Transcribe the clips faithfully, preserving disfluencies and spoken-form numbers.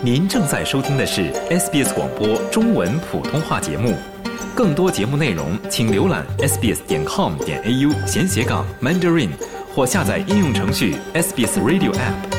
您正在收听的是 S B S 广播中文普通话节目，更多节目内容请浏览 s b s 点 com 点 a u 闲斜杠 Mandarin 或下载应用程序 S B S Radio App。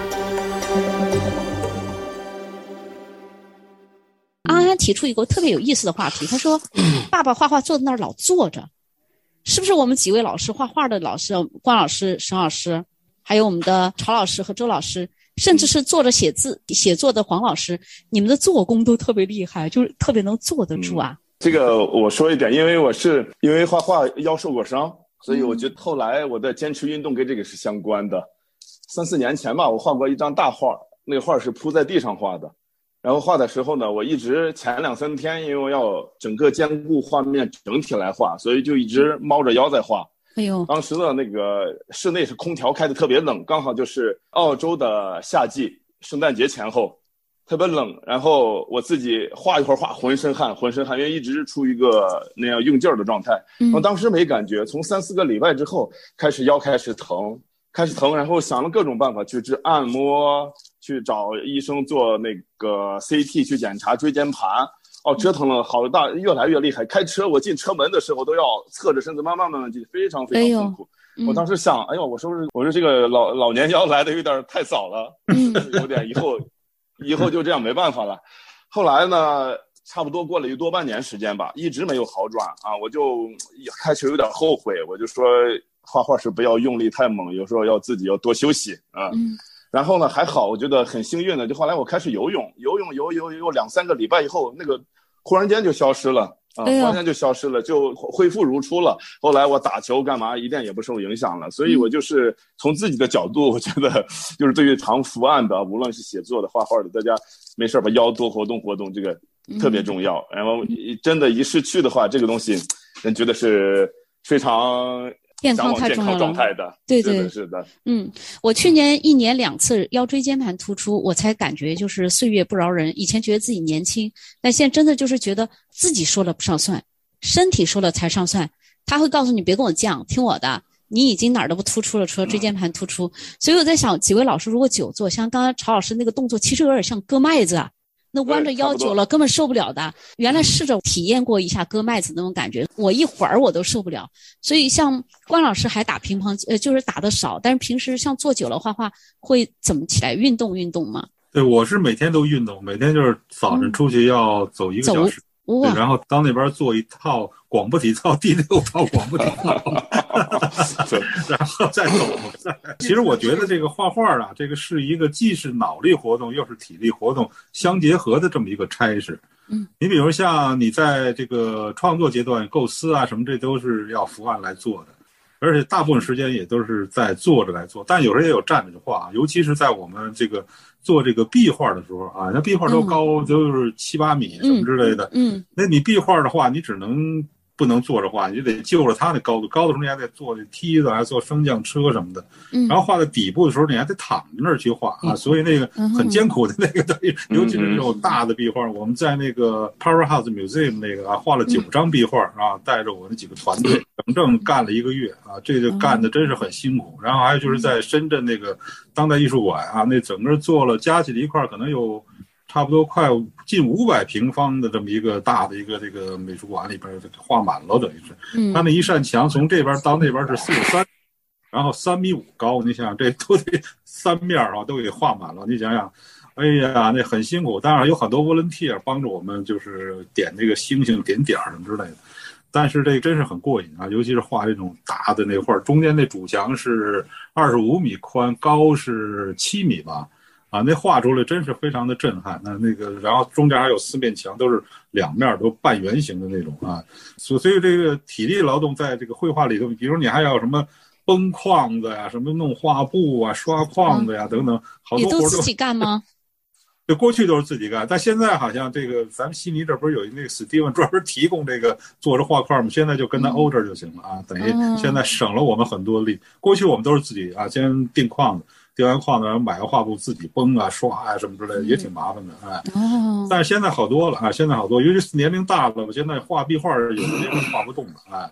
安安提出一个特别有意思的话题，他说：“爸爸画画坐在那儿老坐着，是不是我们几位老师画画的老师，关老师、沈老师，还有我们的曹老师和周老师？”甚至是坐着写字写作的黄老师，你们的做工都特别厉害，就是特别能坐得住啊、嗯、 这个我说一点，因为我是因为画画腰受过伤，所以我觉得后来我的坚持运动跟这个是相关的。三四年前吧，我画过一张大画，那个画是铺在地上画的，然后画的时候呢，我一直前两三天因为我要整个兼顾画面整体来画，所以就一直猫着腰在画。 哎呦， 当时的那个室内是空调开的特别冷，刚好就是澳洲的夏季，圣诞节前后特别冷，然后我自己画一会儿画浑身汗浑身汗，因为一直处于一个那样用劲儿的状态。我当时没感觉，从三四个礼拜之后开始腰开始疼开始疼然后想了各种办法去治按摩，去找医生做那个 C T 去检查椎间盘，哦，折腾了好大，越来越厉害。开车我进车门的时候都要侧着身子慢慢慢慢进，非常非常痛苦。哎我当时想，哎呦，我说我说这个老老年腰来的有点太早了，嗯、有点以后以后就这样没办法了。后来呢，差不多过了一多半年时间吧，一直没有好转啊，我就开始有点后悔，我就说画画是不要用力太猛，有时候要自己要多休息啊。嗯然后呢，还好，我觉得很幸运的，就后来我开始游泳，游泳游游游两三个礼拜以后，那个忽然间就消失了啊，忽然间就消失了，就恢复如初了。后来我打球干嘛一点也不受影响了，所以我就是从自己的角度，我觉得就是对于常伏案的，无论是写作的、画画的，大家没事把腰多活动活动，这个特别重要。然后真的，一失去的话，这个东西人觉得是非常。 健康太重要了， 状态的， 对对， 是的，是的， 嗯，我去年一年两次腰椎间盘突出，我才感觉就是岁月不饶人。以前觉得自己年轻，但现在真的就是觉得自己说了不上算，身体说了才上算。他会告诉你别跟我犟，听我的，你已经哪儿都不突出了，除了椎间盘突出。嗯、所以我在想，几位老师如果久坐，像刚才曹老师那个动作，其实有点像割麦子啊。那弯着腰久了根本受不了的，原来试着体验过一下割麦子那种感觉，我一会儿我都受不了。所以像关老师还打乒乓，呃，就是打得少，但是平时像坐久了画画会怎么起来运动运动吗？ 对，我是每天都运动，每天就是早晨出去要走一个小时，嗯、对，然后到那边做一套广播体操，第六套广播体操，然后再走。其实我觉得这个画画啊，这个是一个既是脑力活动又是体力活动相结合的这么一个差事。嗯，你比如像你在这个创作阶段构思啊什么，这都是要伏案来做的，而且大部分时间也都是在坐着来做，但有时候也有站着画，尤其是在我们这个做这个壁画的时候啊，那壁画都高、嗯、都是七八米什么之类的，嗯，嗯那你壁画的话，你只能不能坐着画，你得就着它的高度，高的时候你还得坐那梯子，还坐升降车什么的。嗯，然后画在底部的时候，你还得躺在那儿去画啊，所以那个很艰苦的那个东西，嗯、尤其是那种大的壁画，我们在那个 Powerhouse Museum 那个啊，画了九张壁画啊，带着我那几个团队，整整干了一个月啊，这就干的真是很辛苦。然后还有就是在深圳那个当代艺术馆啊，那整个做了加起来一块可能有。差不多快近五百平方的这么一个大的一个这个美术馆里边画满了，等于是，嗯，它那一扇墙从这边到那边是四十三，然后三米五高，你想想这都得三面啊，都给画满了，你想想，哎呀，那很辛苦。当然有很多 volunteer 帮着我们，就是点那个星星、点点什么之类的。但是这真是很过瘾啊，尤其是画这种大的那画，中间那主墙是二十五米宽，高是七米吧。啊，那画出来真是非常的震撼。那那个，然后中间还有四面墙，都是两面都半圆形的那种啊。所所以这个体力劳动在这个绘画里头，比如你还要什么崩框子呀，什么弄画布啊、刷框子呀、嗯、等等，好多活都你都自己干吗？ 对，过去都是自己干，但现在好像这个咱们悉尼这不是有那个 Steven 专门提供这个做着画框吗？现在就跟他 order 就行了啊，等于现在省了我们很多力。过去我们都是自己啊，先订框子。订完框子，然后买个画布自己崩啊、刷啊什么之类的，也挺麻烦的，哎。哦。但是现在好多了啊，现在好多，尤其是年龄大了，我现在画壁画有的年龄画不动了，哎。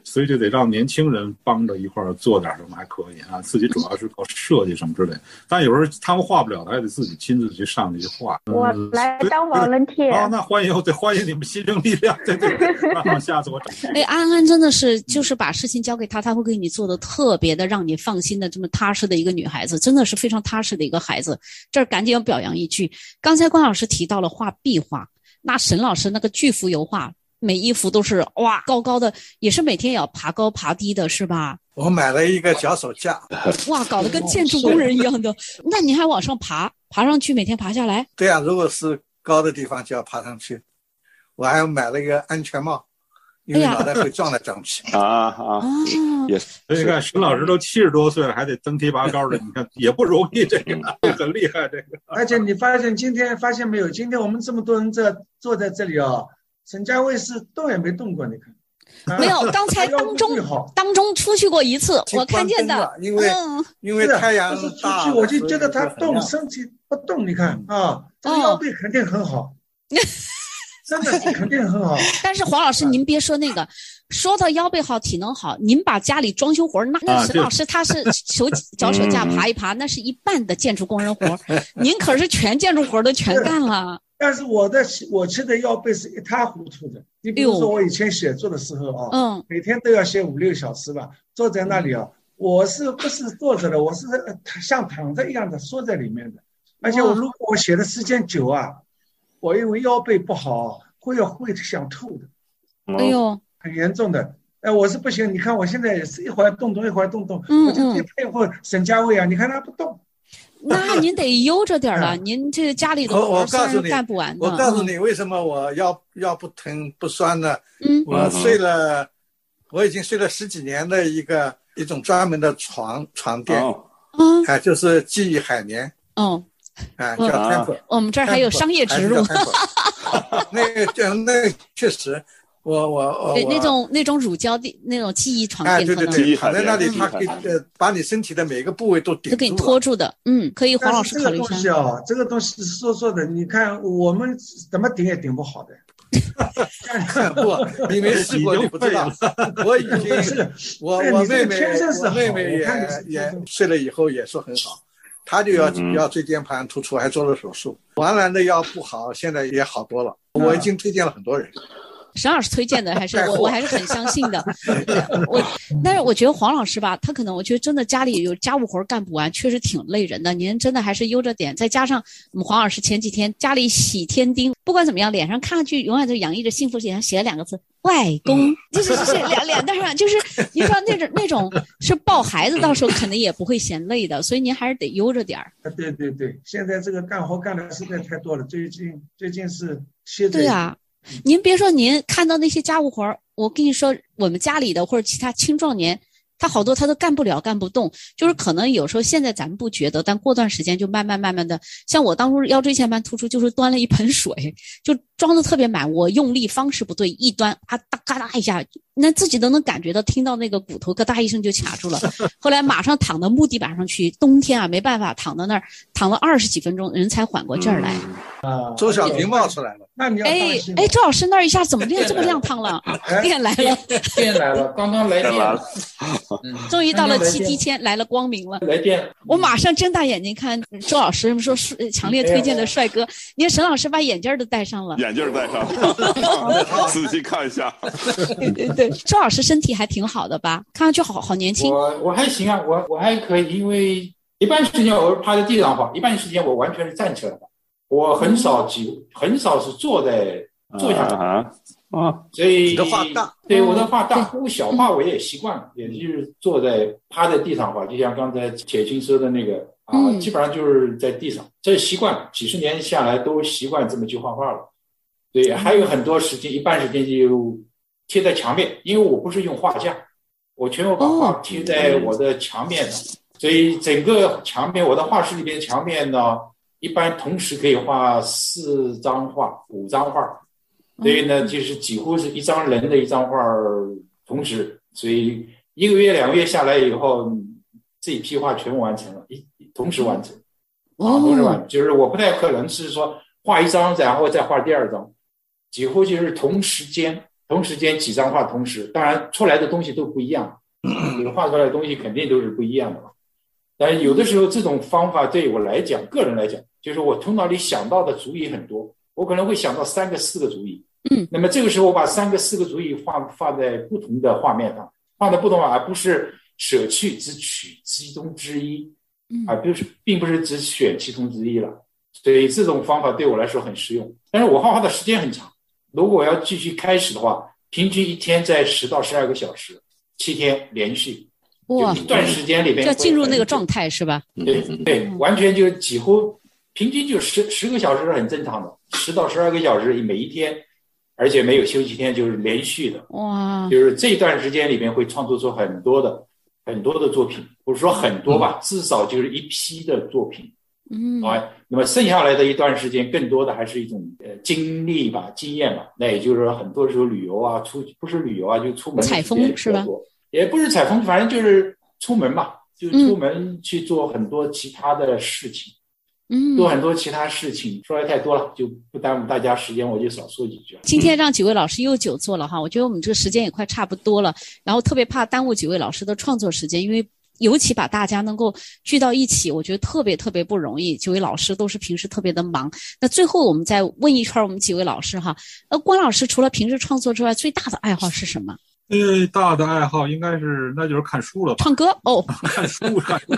所以就得让年轻人帮着一块儿做点什么还可以啊，自己主要是搞设计什么之类的。但有时候他们画不了的，还得自己亲自去上去画。 我来当volunteer。 哦，那欢迎，对，欢迎你们新生力量，对对对。然后下次我找。 哎，安安真的是就是把事情交给他，他会给你做的特别的让你放心的这么踏实的一个女孩子，真的是非常踏实的一个孩子。这儿赶紧要表扬一句，刚才关老师提到了画壁画，那沈老师那个巨幅油画。每一幅都是哇高高的，也是每天也要爬高爬低的，是吧？ 我买了一个脚手架， 哇，搞得跟建筑工人一样的。那你还往上爬，爬上去，每天爬下来？ 对啊，如果是高的地方就要爬上去。我还买了一个安全帽，因为脑袋会撞来撞去。 啊啊，也是。 所以你看，沈老师都七十多岁了，还得登梯拔高的，你看也不容易，这个很厉害，这个。 而且你发现今天发现没有？今天我们这么多人在坐在这里啊。沈家卫是动也没动过，你看， 啊、没有。刚才当中当中出去过一次，我看见的， 因为、嗯、因为太阳大， 出去我就觉得他动，身体不动，你看啊，这个腰背肯定很好，哦、真的是肯定很好。 但是黄老师，您别说那个，说到腰背好、体能好，您把家里装修活那那沈老师他是手脚手架爬一爬，那是一半的建筑工人活，您可是全建筑活都全干了。 但是我的我其实的腰背是一塌糊涂的。你比如说我以前写作的时候啊， 嗯， 每天都要写五六小时吧，坐在那里啊，我是不是坐着的？我是像躺着一样的缩在里面的。而且我如果我写的时间久啊，我因为腰背不好，会要会想吐的。 哎呦， 很严重的。哎，我是不行。你看我现在也是一会儿动动，一会儿动动， 嗯嗯， 我就最佩服沈家卫啊！你看他不动。 那您得悠着点了，您这家里的活虽然干不完的。 我告诉你，为什么我腰腰不疼不酸呢？嗯，我睡了，我已经睡了十几年的一个一种专门的床床垫，嗯，哎，就是记忆海绵， 嗯， 哎，叫 Temple。 我们这儿还有商业植入， 那个就那确实。我我我对那种那种乳胶的那种记忆床垫， 哎，对对对，躺在那里，它可以呃把你身体的每个部位都顶住， 都给你拖住的。嗯，可以，黄老师考虑一下。 这个东西啊，这个东西是说说的，你看我们怎么顶也顶不好的。 不，你没试过你不知道。我已经是我我妹妹我妹妹也也睡了以后也说很好，她就要腰椎间盘突出，还做了手术。原来的腰不好，现在也好多了。我已经推荐了很多人。 沈老师推荐的还是我，我还是很相信的。我，但是我觉得黄老师吧，他可能我觉得真的家里有家务活干不完，确实挺累人的。您真的还是悠着点，再加上我们黄老师前几天家里喜添丁，不管怎么样，脸上看上去永远都洋溢着幸福，脸上写了两个字“外公”，就是是脸脸蛋上，就是你说那种那种是抱孩子，到时候肯定也不会嫌累的，所以您还是得悠着点儿。 对对对，现在这个干活干的实在太多了，最近最近是歇着。 对啊。您别说，您看到那些家务活儿，我跟你说，我们家里的或者其他青壮年，他好多他都干不了，干不动，就是可能有时候现在咱们不觉得，但过段时间就慢慢慢慢的，像我当初腰椎间盘突出，就是端了一盆水，就装的特别满，我用力方式不对，一端啊哒嘎哒一下，那自己都能感觉到，听到那个骨头咯哒一声就卡住了。后来马上躺到木地板上去，冬天啊没办法，躺到那儿躺了二十几分钟，人才缓过劲儿来。 啊，周小平冒出来了。 那你要哎哎，周老师那儿一下怎么亮这么亮堂了？电来了， 电来了，刚刚来电了。 终于到了七七天，来了光明了。 来电， 我马上睁大眼睛看周老师说强烈推荐的帅哥。你看沈老师把眼镜都戴上了， 眼镜戴上了，仔细看一下。 对对对，周老师身体还挺好的吧？看上去好好年轻。 我我还行啊，我我还可以，因为一半时间我趴在地上画，一半时间我完全是站起来的。我很少几很少是坐在坐下来啊啊， 所以你的画大， 对我的画大，我小画我也习惯了，也就是坐在趴在地上画，就像刚才铁青说的那个啊，基本上就是在地上，这习惯几十年下来都习惯这么去画画了。对，还有很多时间，一半时间就贴在墙面，因为我不是用画架，我全部把画贴在我的墙面上，所以整个墙面，我的画室里边的墙面呢，一般同时可以画四张画、五张画，所以呢，就是几乎是一张人的一张画同时，所以一个月、两个月下来以后，这一批画全部完成了，一同时完成，啊，同时完成，就是我不太可能是说画一张然后再画第二张，几乎就是同时间同时间几张画同时，当然出来的东西都不一样，这个画出来的东西肯定都是不一样的嘛。但是有的时候这种方法对我来讲，个人来讲，就是我头脑里想到的主意很多，我可能会想到三个四个主意， 嗯， 那么这个时候我把三个四个主意画放在不同的画面上，放在不同，而不是舍去只取其中之一，而不是并不是只选其中之一了。所以这种方法对我来说很实用。但是我画画的时间很长，如果我要继续开始的话，平均一天在十到十二个小时，七天连续， 哇， 一段时间里边要进入那个状态是吧？ 对对，完全就几乎平均就十十个小时是很正常的，十到十二个小时每一天，而且没有休息天，就是连续的。 哇， 就是这段时间里面会创作出很多的很多的作品，不是说很多吧，至少就是一批的作品。 嗯， 啊，那么剩下来的一段时间，更多的还是一种呃经历吧、经验吧。那也就是说，很多时候旅游啊，出不是旅游啊，就出门采风是吧？ 也不是采风，反正就是出门吧，就出门去做很多其他的事情。嗯，做很多其他事情，说来太多了，就不耽误大家时间，我就少说几句。 今天让几位老师又久坐了哈，我觉得我们这个时间也快差不多了，然后特别怕耽误几位老师的创作时间，因为尤其把大家能够聚到一起，我觉得特别特别不容易。几位老师都是平时特别的忙。那最后我们再问一圈我们几位老师哈，呃，关老师除了平时创作之外，最大的爱好是什么？ 最大的爱好应该是那就是看书了吧？ 唱歌哦， 看书看书。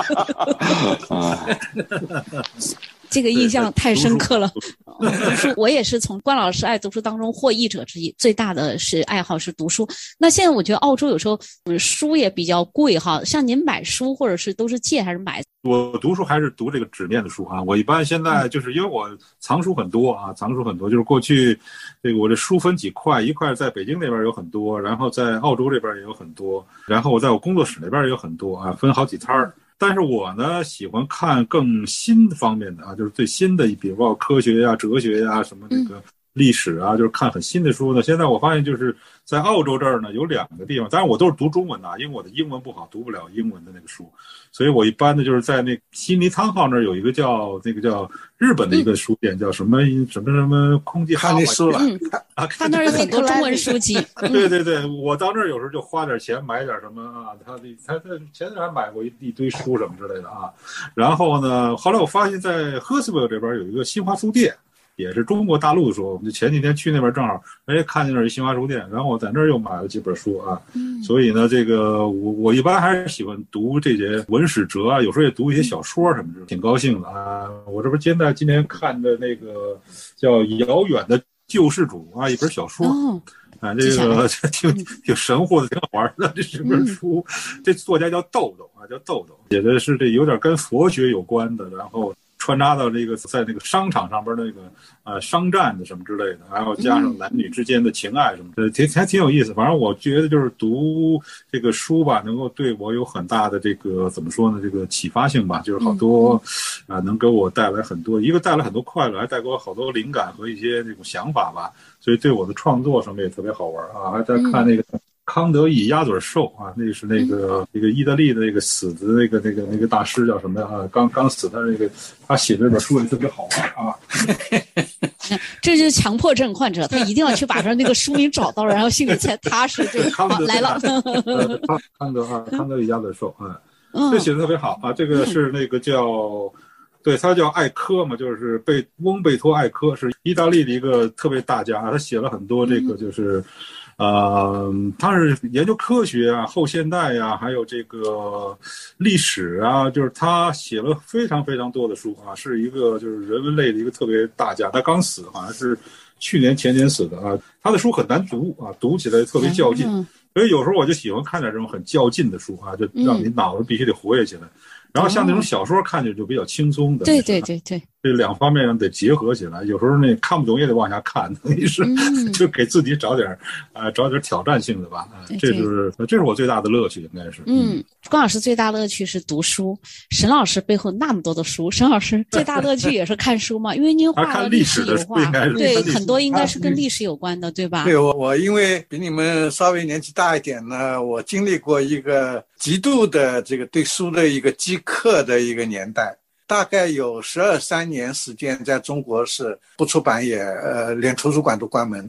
这个印象太深刻了。读书，我也是从关老师爱读书当中获益者之一。最大的是爱好是读书。那现在我觉得澳洲有时候嗯书也比较贵哈，像您买书或者是都是借还是买？ 我读书还是读这个纸面的书啊。我一般现在就是因为我藏书很多啊，藏书很多，就是过去这个我这书分几块，一块在北京那边有很多，然后在澳洲这边也有很多，然后我在我工作室那边也有很多啊，分好几摊儿。但是我呢喜欢看更新方面的啊，就是最新的，比如说科学呀、哲学呀、什么这个历史啊，就是看很新的书呢。现在我发现就是在澳洲这儿呢有两个地方，当然我都是读中文的啊，因为我的英文不好，读不了英文的那个书，所以我一般的就是在那悉尼汤号那儿有一个叫那个叫日本的一个书店，叫什么什么什么空气看那书了啊，他那儿有很多中文书籍。 对对对，我到那儿有时候就花点钱买点什么啊，他他他前阵还买过一一堆书什么之类的啊。然后呢，后来我发现在赫斯维尔这边有一个新华书店，也是中国大陆的书，我们就前几天去那边正好，哎，看见那儿一新华书店，然后我在那儿又买了几本书啊。嗯，所以呢，这个我我一般还是喜欢读这些文史哲啊，有时候也读一些小说什么的，挺高兴的啊。我这不现在今天看的那个叫《遥远的救世主》啊，一本小说。哦，啊，这个挺挺神乎的，挺好玩的。这是本书，嗯、这作家叫豆豆啊，叫豆豆，写的是这有点跟佛学有关的，然后穿插到这个在那个商场上边那个呃商战的什么之类的，还有加上男女之间的情爱什么的，挺还挺有意思。反正我觉得就是读这个书吧，能够对我有很大的这个怎么说呢，这个启发性吧，就是好多啊、呃、能给我带来很多，一个带来很多快乐，还带给我好多灵感和一些这种想法吧。所以对我的创作上面也特别好玩啊！还在看那个康德以鸭嘴兽啊，那是那个那个意大利的那个死的那个那个那个大师叫什么啊？刚刚死的那个，他写这本书也特别好玩啊。 这就是强迫症患者，他一定要去把他那个书名找到，然后心里才踏实。这康德来了， 康康德啊，康德以鸭嘴兽啊，这写的特别好啊。这个是那个叫。对，他叫艾科嘛，就是贝翁贝托艾科，是意大利的一个特别大家，他写了很多这个就是，呃，他是研究科学啊、后现代呀、啊，还有这个历史啊，就是他写了非常非常多的书啊，是一个就是人文类的一个特别大家。他刚死，好像是去年前年死的啊。他的书很难读啊，读起来特别较劲，嗯、所以有时候我就喜欢看点这种很较劲的书啊，就让你脑子必须得活跃起来。嗯然后像那种小说看起来就比较轻松的， 对对对对， 这两方面得结合起来。有时候那看不懂也得往下看，等于是、嗯、就给自己找点呃找点挑战性的吧。呃、这就是这是我最大的乐趣，应该是。 嗯，关老师最大乐趣是读书，沈老师背后那么多的书，沈老师最大乐趣也是看书嘛，因为您画了历史油画，对，很多应该是跟历史有关的，对吧？ 对，我我因为比你们稍微年纪大一点呢，我经历过一个极度的这个对书的一个饥渴的一个年代，大概有十二三年时间，在中国是不出版也呃连图书馆都关门，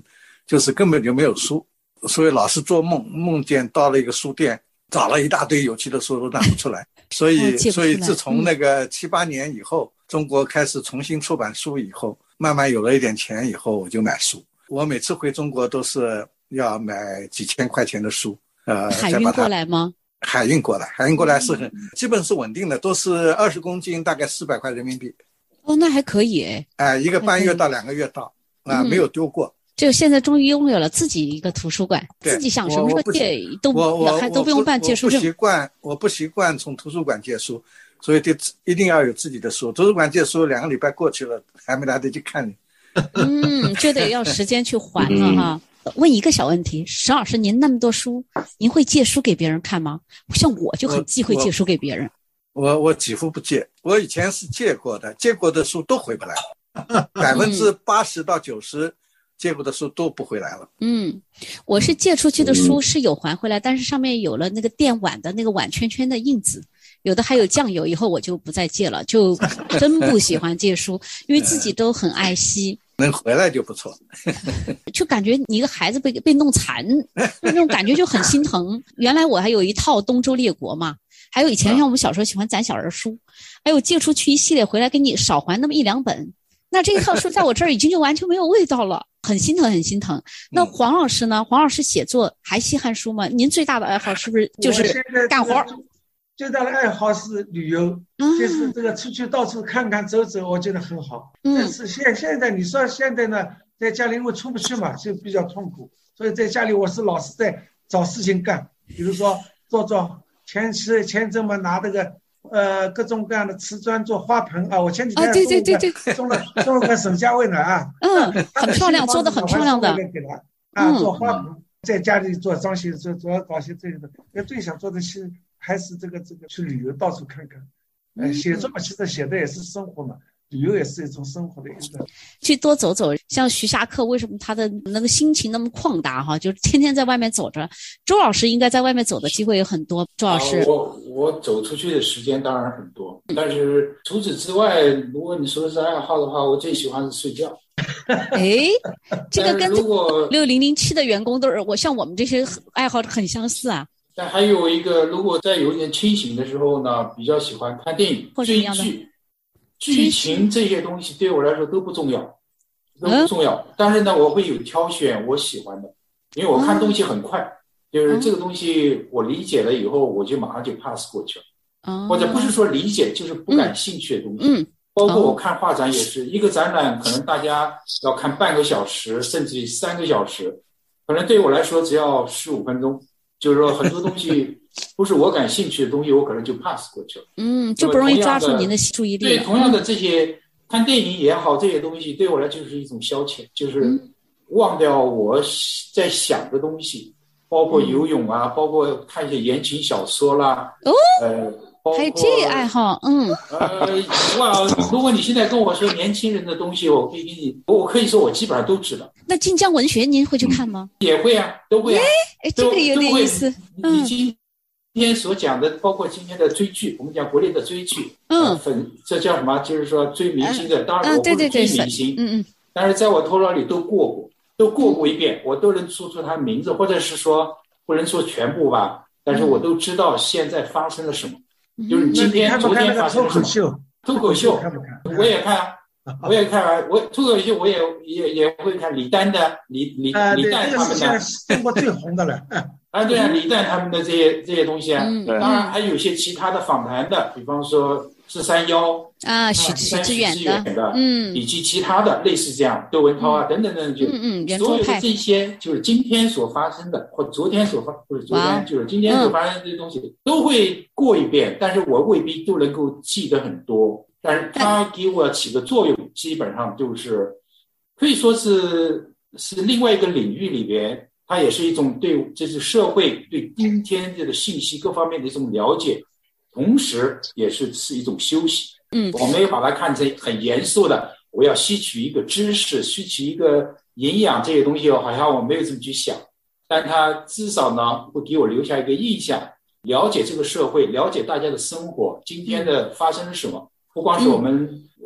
就是根本就没有书，所以老是做梦，梦见到了一个书店，找了一大堆有趣的书都拿不出来。所以，所以自从那个七八年以后，中国开始重新出版书以后，慢慢有了一点钱以后，我就买书。我每次回中国都是要买几千块钱的书，呃， 海运过来吗？ 海运过来，海运过来是很、嗯、基本是稳定的，都是二十公斤，大概四百块人民币。 哦，那还可以哎。 哎、呃，一个半月到两个月到啊、呃，没有丢过。 就现在终于拥有了自己一个图书馆，自己想什么时候借都还都不用办借书证。 我不习惯，我不习惯从图书馆借书，所以得一定要有自己的书。图书馆借书两个礼拜过去了，还没来得及看你。 嗯，就得要时间去还了哈。嗯、问一个小问题，石老师，您那么多书，您会借书给别人看吗？像我就很忌讳借书给别人。 我我, 我几乎不借，我以前是借过的，借过的书都回不来，百分之八十到九十。借过的书都不回来了。 嗯，我是借出去的书是有还回来，嗯、但是上面有了那个电碗的那个碗圈圈的印子，有的还有酱油，以后我就不再借了，就真不喜欢借书，因为自己都很爱惜。 能回来就不错。 就感觉你一个孩子被被弄残，那种感觉就很心疼。原来我还有一套《东周列国》嘛，还有以前像我们小时候喜欢攒小人书，还有借出去一系列回来给你少还那么一两本。那这一套书在我这儿已经就完全没有味道了，很心疼很心疼。那黄老师呢？黄老师写作还稀罕书吗？您最大的爱好是不是就是干活？ 最大的爱好是旅游，嗯、就是这个出去到处看看走走，我觉得很好。嗯，但是现现在你说现在呢，在家里因为出不去嘛，就比较痛苦，所以在家里我是老是在找事情干，比如说做做前期前阵嘛拿这个。呃，各种各样的瓷砖做花盆啊！我前几天啊，对对对对， 种了种了个沈家卫呢啊， 嗯，很漂亮，做的很漂亮的， 给他啊，做花盆，在家里做装修，做主要搞些这个的。我最想做的是还是这个这个去旅游，到处看看。呃，写作嘛，其实写的也是生活嘛。旅游也是一种生活的一个， 去多走走。像徐霞客，为什么他的那个心情那么旷达哈？就是天天在外面走着。周老师应该在外面走的机会也很多。周老师， 啊、我我走出去的时间当然很多，但是除此之外，如果你说的是爱好的话，我最喜欢是睡觉。 哎，这个跟六零零七的员工都是我，像我们这些爱好很相似啊。 但还有一个，如果在有点清醒的时候呢，比较喜欢看电影、追剧。剧情这些东西对我来说都不重要，都不重要。嗯、但是呢，我会有挑选我喜欢的，因为我看东西很快，嗯、就是这个东西我理解了以后，我就马上就 pass 过去了。嗯、或者不是说理解，就是不感兴趣的东西。嗯，包括我看画展也是，一个展览可能大家要看半个小时，甚至三个小时，可能对我来说只要十五分钟。就是说很多东西不是我感兴趣的东西，我可能就 pass 过去了。 嗯，就不容易抓住您的注意力。 对，同样的这些看电影也好，这些东西对我来就是一种消遣，就是忘掉我在想的东西，包括游泳啊，嗯、包括看一些言情小说啦。 哦， 呃， 还有这爱好，嗯。 呃，哇，如果你现在跟我说年轻人的东西，我可以给你，我可以说我基本上都知道。 那晋江文学您会去看吗？ 嗯、也会啊，都会啊。 哎，这个有点意思。 你今天所讲的，包括今天的追剧，我们讲国内的追剧，嗯，呃、粉这叫什么？就是说追明星的，当然我不是追明星， 嗯嗯， 但是在我头脑里都过过，都过过一遍，我都能说出他名字，或者是说不能说全部吧，但是我都知道现在发生了什么，嗯、就是你今天、昨天发生了什么。脱口秀，我也看。我也看啊，我脱口秀我也也也会看李诞的李李李诞他们的， 中国最红的了。 啊，对啊，李诞他们的这些这些东西啊，嗯、当然还有一些其他的访谈的，比方说四三幺啊，许许知远的，嗯，以及其他的类似这样窦文涛啊、嗯、等等等等，就嗯嗯， 所有的这些就是今天所发生的，或昨天所发不是昨天就是今天所发生的这些东西、嗯、都会过一遍，但是我未必都能够记得很多。但是它给我起的作用，基本上就是可以说是是另外一个领域里边，它也是一种对这是社会对今天这个信息各方面的一种了解，同时也是是一种休息。嗯，我没有把它看成很严肃的，我要吸取一个知识，吸取一个营养这些东西，好像我没有这么去想，但它至少呢会给我留下一个印象，了解这个社会，了解大家的生活，今天的发生了什么。不光是我们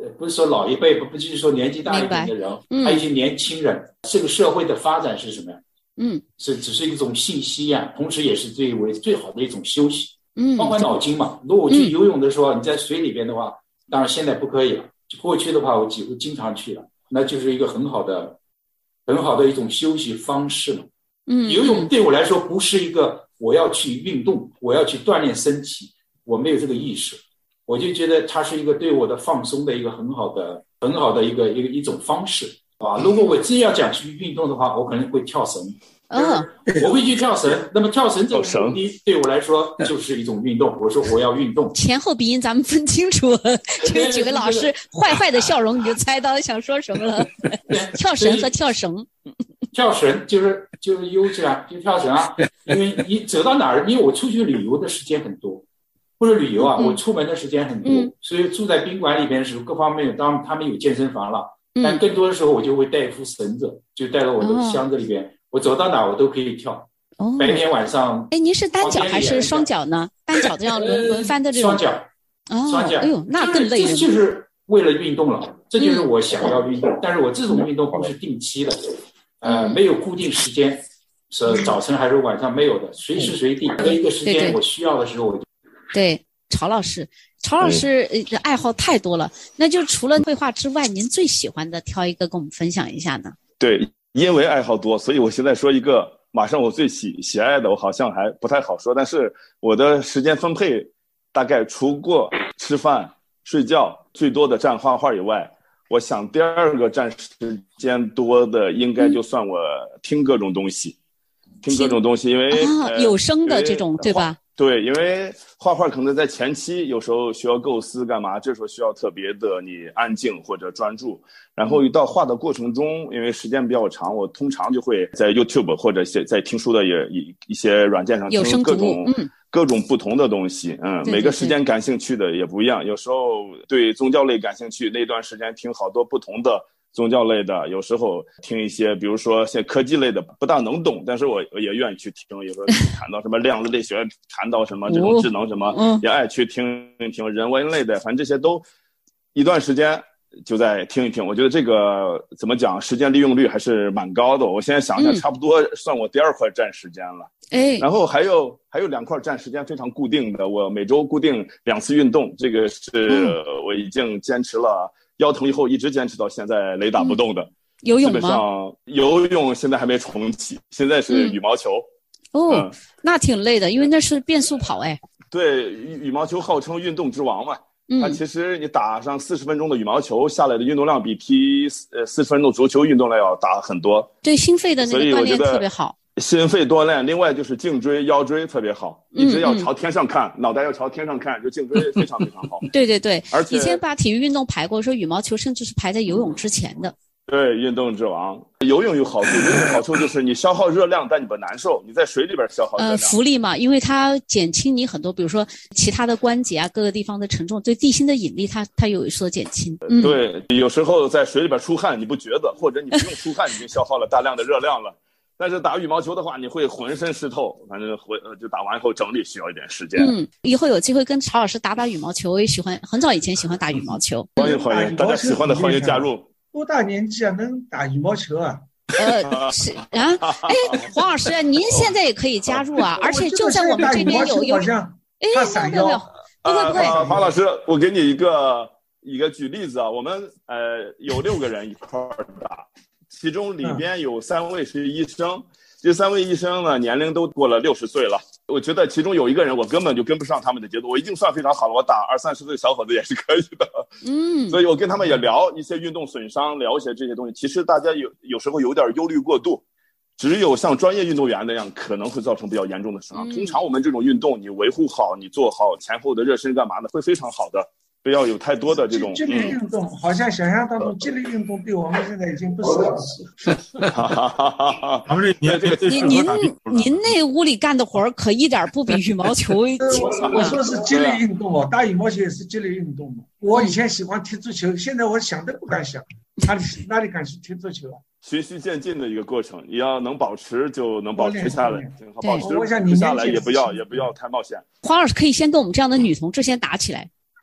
不是说老一辈，不不就是说年纪大一点的人， 嗯、 还有一些年轻人，这个社会的发展是什么呀？ 嗯， 是只是一种信息呀、啊，同时也是最为最好的一种休息。 嗯， 包括脑筋嘛。如果我去游泳的时候，嗯、你在水里边的话，当然现在不可以了。过去的话，我几乎经常去了，那就是一个很好的、很好的一种休息方式嘛。 嗯， 游泳对我来说不是一个我要去运动，我要去锻炼身体，我没有这个意识。我就觉得它是一个对我的放松的一个很好的、很好的一个一个一种方式啊。如果我真要讲去运动的话，我可能会跳绳。 嗯， 我会去跳绳。那么跳绳这个目的对我来说就是一种运动。我说我要运动， 前后鼻音咱们分清楚。这几个老师坏坏的笑容，你就猜到想说什么了。跳绳和跳绳， 跳绳就是就是悠着啊，就跳绳啊。因为你走到哪儿，因为我出去旅游的时间很多，或者旅游啊， 嗯、 我出门的时间很多， 嗯、 所以住在宾馆里边的时候，各方面当然他们有健身房了， 嗯、 但更多的时候我就会带一副绳子，就带到我的箱子里边。哦，我走到哪我都可以跳， 哦、 白天晚上。 哎，您是单脚还是双脚呢？单脚这样轮轮翻的这种。 双脚。 哦， 双脚。 哎呦，那更累了。 这就是为了运动了，这就是我想要运动，嗯、但是我这种运动不是定期的，嗯、呃，没有固定时间，是早晨还是晚上没有的，随时随地隔一个时间我需要的时候我就。 对，曹老师，曹老师的爱好太多了，那就除了绘画之外，您最喜欢的挑一个跟我们分享一下呢？ 对。因为爱好多，所以我现在说一个，马上我最喜喜爱的，我好像还不太好说。但是我的时间分配，大概除过吃饭、睡觉最多的占画画以外，我想第二个占时间多的，应该就算我听各种东西，嗯、听各种东西，因为、 啊呃、有声的这种，对吧？ 对，因为画画可能在前期有时候需要构思干嘛，这时候需要特别的你安静或者专注。然后一到画的过程中，因为时间比较长，我通常就会在 YouTube 或者在听书的也一一些软件上听各种、 嗯、 各种不同的东西。嗯， 对对对， 每个时间感兴趣的也不一样。有时候对宗教类感兴趣，那段时间听好多不同的宗教类的，有时候听一些，比如说像科技类的，不大能懂，但是我也愿意去听。有时候谈到什么量子力学，谈到什么这种智能什么， 哦、 也爱去听一听。人文类的，反正这些都一段时间就在听一听。我觉得这个怎么讲，时间利用率还是蛮高的。我现在想想，差不多算我第二块占时间了。 哎、嗯， 然后还有还有两块占时间非常固定的，我每周固定两次运动，这个是我已经坚持了。腰疼以后一直坚持到现在，雷打不动的。 嗯、游泳吗？ 基本上游泳现在还没重启，现在是羽毛球。 嗯、哦、嗯，那挺累的，因为那是变速跑哎。 对，羽羽毛球号称运动之王嘛。 嗯。 它其实你打上四十分钟的羽毛球下来的运动量比踢呃四十分钟足球运动量要大很多。 对，心肺的那个锻炼特别好。 心肺锻炼，另外就是颈椎、腰椎特别好，一直要朝天上看，嗯嗯、脑袋要朝天上看，就颈椎非常非常好。 对对对， 而且以前把体育运动排过，说羽毛球甚至是排在游泳之前的。 对，运动之王。游泳有好处，游泳好处就是你消耗热量，但你不难受。你在水里边消耗热量。 呃，浮力嘛，因为它减轻你很多，比如说其他的关节啊，各个地方的承重，对地心的引力它，它它有所减轻。嗯， 对，有时候在水里边出汗，你不觉得，或者你不用出汗，你就消耗了大量的热量了。但是打羽毛球的话，你会浑身湿透，反正回就打完以后整理需要一点时间。 嗯，以后有机会跟曹老师打打羽毛球，我也喜欢，很早以前喜欢打羽毛球。 欢迎欢迎，大家喜欢的欢迎加入。 多大年纪啊，能打羽毛球啊？ 呃，是啊，哎，黄老师，您现在也可以加入啊，而且就在我们这边有有，哎，没有没有，不会不会。 啊，黄老师，我给你一个一个举例子啊，我们呃有六个人一块儿打。其中里边有三位是医生，嗯、这三位医生呢年龄都过了六十岁了。我觉得其中有一个人我根本就跟不上他们的节奏，我已经算非常好了，我打二三十岁小伙子也是可以的。 嗯， 所以我跟他们也聊一些运动损伤，聊一些这些东西。其实大家有有时候有点忧虑过度，只有像专业运动员那样可能会造成比较严重的损伤。嗯、通常我们这种运动，你维护好，你做好前后的热身干嘛的，会非常好的。不要有太多的这种激烈运动，好像想象当中激烈运动对我们现在已经不是好事。 咱们这年这个您您您那屋里干的活可一点不比羽毛球轻松。 我说是激烈运动哦，打羽毛球也是激烈运动嘛。我以前喜欢踢足球，现在我想都不敢想，哪里哪里敢去踢足球啊？ 循序渐进的一个过程，你要能保持就能保持下来，好保持我想你下来也不要也不要太冒险。 黄老师可以先跟我们这样的女同志先打起来。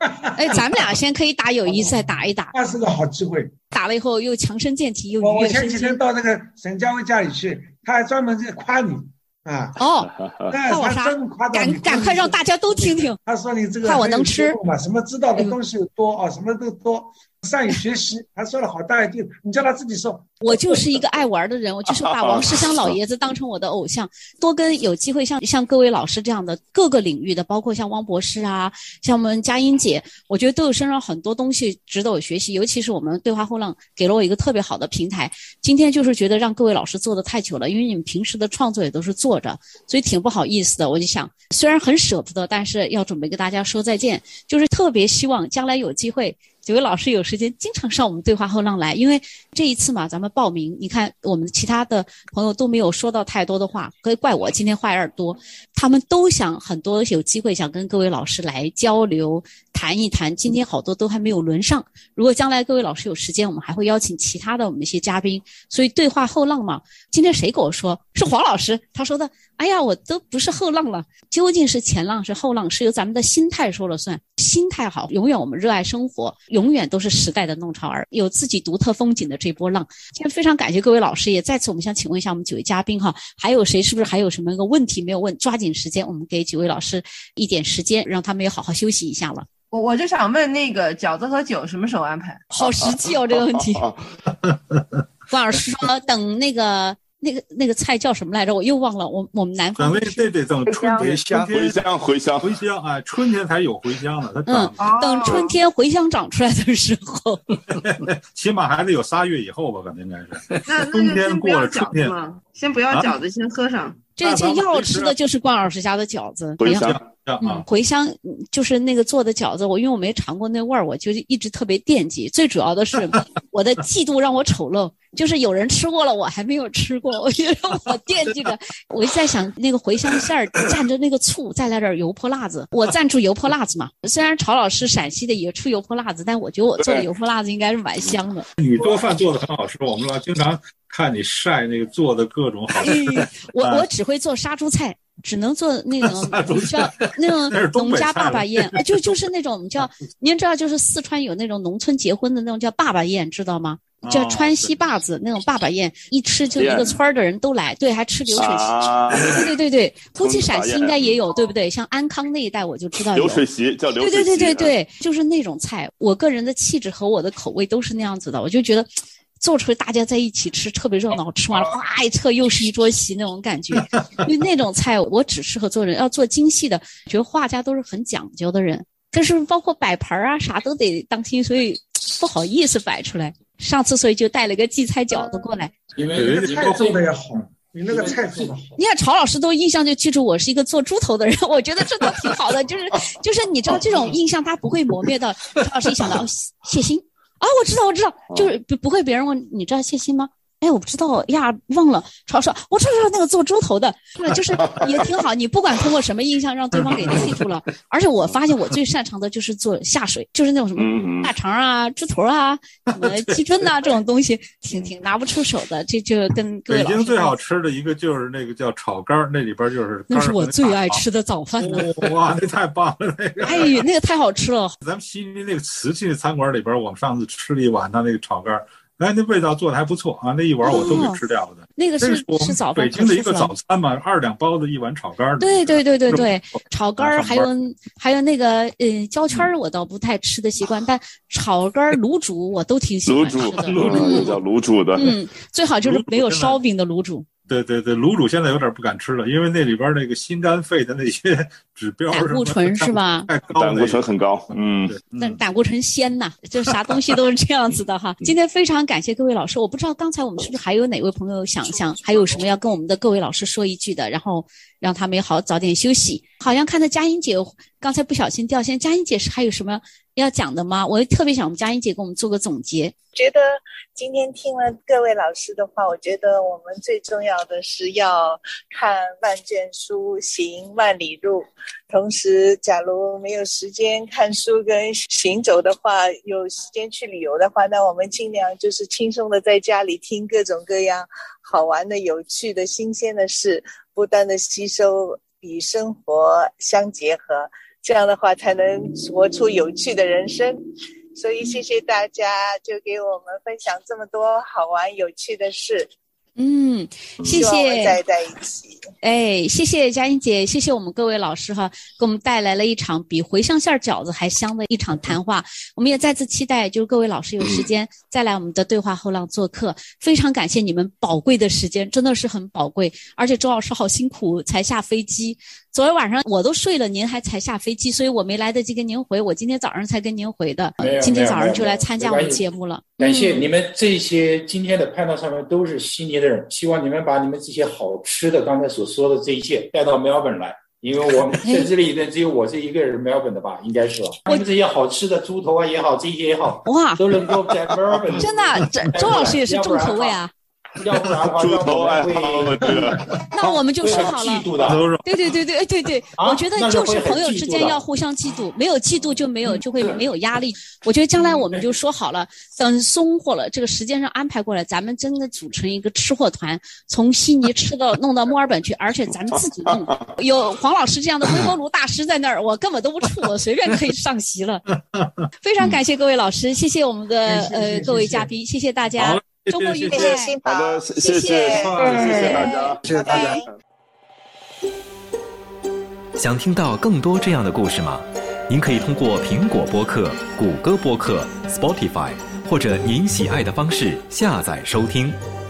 哎，咱们俩先可以打友谊赛打一打， 那是个好机会。 打了以后又强身健体，又愉我悦身心。 前几天到那个沈佳薇家里去，他还专门在夸你啊。 哦， 夸我啥？赶赶快让大家都听听。 他说你这个看我能吃嘛，什么知道的东西多啊、嗯，什么都多。善于学习，还说了好大一句，你叫他自己说。 我就是一个爱玩的人，我就是把王世襄老爷子当成我的偶像，多跟有机会像像各位老师这样的各个领域的，包括像汪博士啊，像我们佳音姐，我觉得都有身上很多东西值得我学习。尤其是我们对话后浪给了我一个特别好的平台。今天就是觉得让各位老师做的太久了，因为你们平时的创作也都是做着，所以挺不好意思的。我就想，虽然很舍不得，但是要准备跟大家说再见，就是特别希望将来有机会。几位老师有时间经常上我们对话后浪来，因为这一次嘛，咱们报名，你看我们其他的朋友都没有说到太多的话，可以怪我今天话有点多，他们都想很多有机会想跟各位老师来交流谈一谈，今天好多都还没有轮上，如果将来各位老师有时间，我们还会邀请其他的我们一些嘉宾，所以对话后浪嘛，今天谁跟我说是黄老师，他说的哎呀我都不是后浪了，究竟是前浪是后浪，是由咱们的心态说了算，心态好，永远我们热爱生活，永远都是时代的弄潮儿，有自己独特风景的这波浪。今天非常感谢各位老师，也再次我们想请问一下我们几位嘉宾哈，还有谁是不是还有什么个问题没有问？抓紧时间，我们给几位老师一点时间，让他们也好好休息一下了。 我我就想问那个饺子和酒什么时候安排？ 好实际哦这个问题。关老师说等那个。那个那个菜叫什么来着？我又忘了。我我们南方等对对等春天香茴香茴香茴香哎，春天才有茴香呢。它长嗯，等春天茴香长出来的时候， 起码还得有仨月以后吧，可能应该是。 那冬天过了春天， 先不要饺子，先喝上。 这这要吃的就是关老师家的饺子， 茴香。 嗯，茴香就是那个做的饺子，我因为我没尝过那味儿，我就一直特别惦记。最主要的是我的嫉妒让我丑陋，就是有人吃过了，我还没有吃过，我觉得我惦记着。我一直在想，那个茴香馅儿蘸着那个醋，再来点油泼辣子，我赞助油泼辣子嘛。虽然曹老师陕西的也出油泼辣子，但我觉得我做的油泼辣子应该是蛮香的。 你做饭做的很好吃，我们老经常看你晒那个做的各种好吃。 嗯、我我只会做杀猪菜。只能做那种我们叫那种农家爸爸宴，就就是那种叫您知道，就是四川有那种农村结婚的那种叫爸爸宴，知道吗？叫川西坝子那种爸爸宴，一吃就一个村的人都来，对，还吃流水席。啊、对对对对，估计陕西应该也有，对不对？像安康那一带我就知道有流水席，叫流水席。 对对对对对，就是那种菜，我个人的气质和我的口味都是那样子的，我就觉得。做出来大家在一起吃特别热闹，吃完了哗一撤又是一桌席那种感觉。因为那种菜我只适合做人，要做精细的，觉得画家都是很讲究的人，但是包括摆盘啊啥都得当心，所以不好意思摆出来。上次所以就带了个荠菜饺子过来。 因为那个菜做的也好，你那个菜做的好。 你看曹老师都印象就记住我是一个做猪头的人，我觉得这都挺好的，就是就是你知道这种印象他不会磨灭的。曹老师一想到、哦、谢欣。啊，我知道，我知道，就是不不会别人问你知道谢欣吗？哎，我不知道呀，忘了。曹说，我知道那个做猪头的，就是也挺好。你不管通过什么印象让对方给记住了，而且我发现我最擅长的就是做下水，就是那种什么大肠啊、猪头啊、什么鸡胗呐这种东西，挺挺拿不出手的。这就跟各位老师。 北京最好吃的一个就是那个叫炒肝，那里边就是那是我最爱吃的早饭了。 哦、哇，那太棒了，那个。 哎，那个太好吃了。 咱们西宁那个瓷器餐馆里边，我们上次吃了一碗他那个炒肝。哎，那味道做的还不错啊！那一碗我都给吃掉了的。哦、 那个是是早饭， 北京的一个早餐嘛，二两包子一碗炒肝。 对对对对对，炒肝还有还有那个呃焦圈我倒不太吃的习惯，但炒肝卤煮我都挺喜欢吃的。 卤煮，卤煮叫卤煮的。 嗯，最好就是没有烧饼的卤煮。 对对对，卤煮现在有点不敢吃了，因为那里边那个心肝肺的那些指标， 胆固醇是吧？ 太高， 胆固醇很高。嗯， 但胆固醇鲜呐，就啥东西都是这样子的哈。今天非常感谢各位老师，我不知道刚才我们是不是还有哪位朋友想想还有什么要跟我们的各位老师说一句的，然后让他们也好早点休息。好像看到佳音姐刚才不小心掉线，佳音姐是还有什么要讲的吗？我特别想我们佳音姐给我们做个总结。 觉得今天听了各位老师的话，我觉得我们最重要的是要看万卷书，行万里路。同时假如没有时间看书跟行走的话，有时间去旅游的话，那我们尽量就是轻松的在家里听各种各样好玩的、有趣的、新鲜的事，不断的吸收与生活相结合， 这样的话才能活出有趣的人生。所以谢谢大家，就给我们分享这么多好玩有趣的事。 嗯，谢谢， 希望我们再在一起。 哎，谢谢佳音姐，谢谢我们各位老师哈，给我们带来了一场比茴香馅饺子还香的一场谈话。我们也再次期待，就是各位老师有时间再来我们的对话后浪做客。非常感谢你们宝贵的时间，真的是很宝贵。而且周老师好辛苦才下飞机，昨天晚上我都睡了，您还才下飞机，所以我没来得及跟您回，我今天早上才跟您回的。今天早上就来参加我们节目了。 感谢你们这些今天的拍档上面都是悉尼的人，希望你们把你们这些好吃的刚才所说的这一切带到墨尔本来，因为我们在这里的只有我这一个人墨尔本的吧，应该是吧。你们这些好吃的猪头啊也好，这些也好， 哇， 都能够在墨尔本。 真的，周老师也是重口味啊。 要不然的话， 猪头爱好了这个。 那我们就说好了。 嫉妒的。 对对对对对对，我觉得就是朋友之间要互相嫉妒，没有嫉妒就没有就会没有压力。我觉得将来我们就说好了，等松活了，这个时间上安排过来，咱们真的组成一个吃货团，从悉尼吃到弄到墨尔本去，而且咱们自己弄。有黄老师这样的微波炉大师在那儿，我根本都不怵，我随便可以上席了。非常感谢各位老师，谢谢我们的呃各位嘉宾，谢谢大家。周末愉快！ 谢谢新宝， 好的，谢谢，谢谢大家，谢谢大家。 想听到更多这样的故事吗？您可以通过苹果播客、谷歌播客、Spotify 或者您喜爱的方式下载收听。